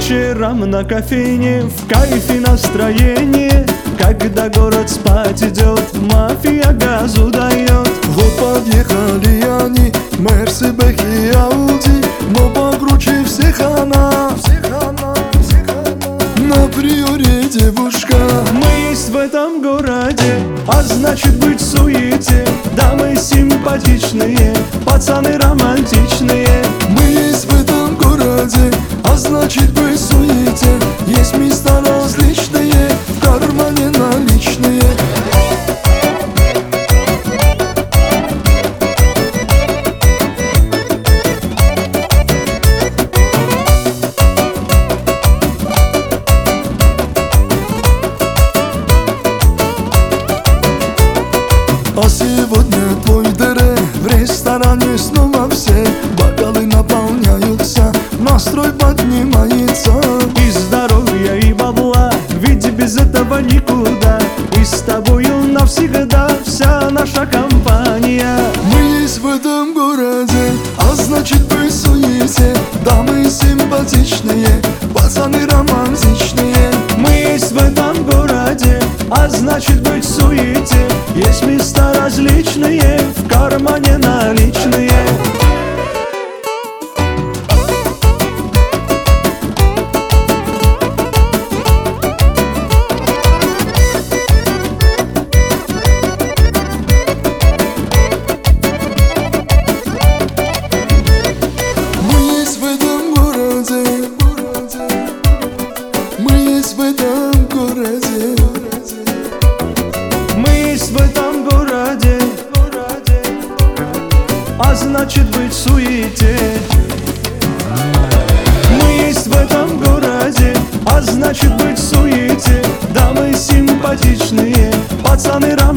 вечером на кофейне, в кайфе настроение. Когда город спать идет, мафия газу дает. Вот подъехали они, Мерседес и Ауди, но покруче всех она. На приоре девушка. Мы есть в этом городе, а значит быть в суете. Дамы симпатичные, пацаны романтичные. Мы есть в этом городе, а значит быть в суете. Есть места различные, в кармане наличные. А сегодня твой ДР, в ресторане снова все бокалы наполняются, настрой поднимается. И здоровья, и бабла, ведь без этого никуда. И с тобою навсегда вся наша компания. Мы есть в этом городе, а значит быть в суете. Дамы симпатичные, пацаны романтичные. Мы есть в этом городе, а значит быть в суете. Есть места различные, в кармане наличные. Мы есть в этом городе, мы есть в этом городе. Мы есть в этом городе, а значит быть в суете. Мы есть в этом городе, а значит быть в суете. Дамы симпатичные, пацаны романтичные.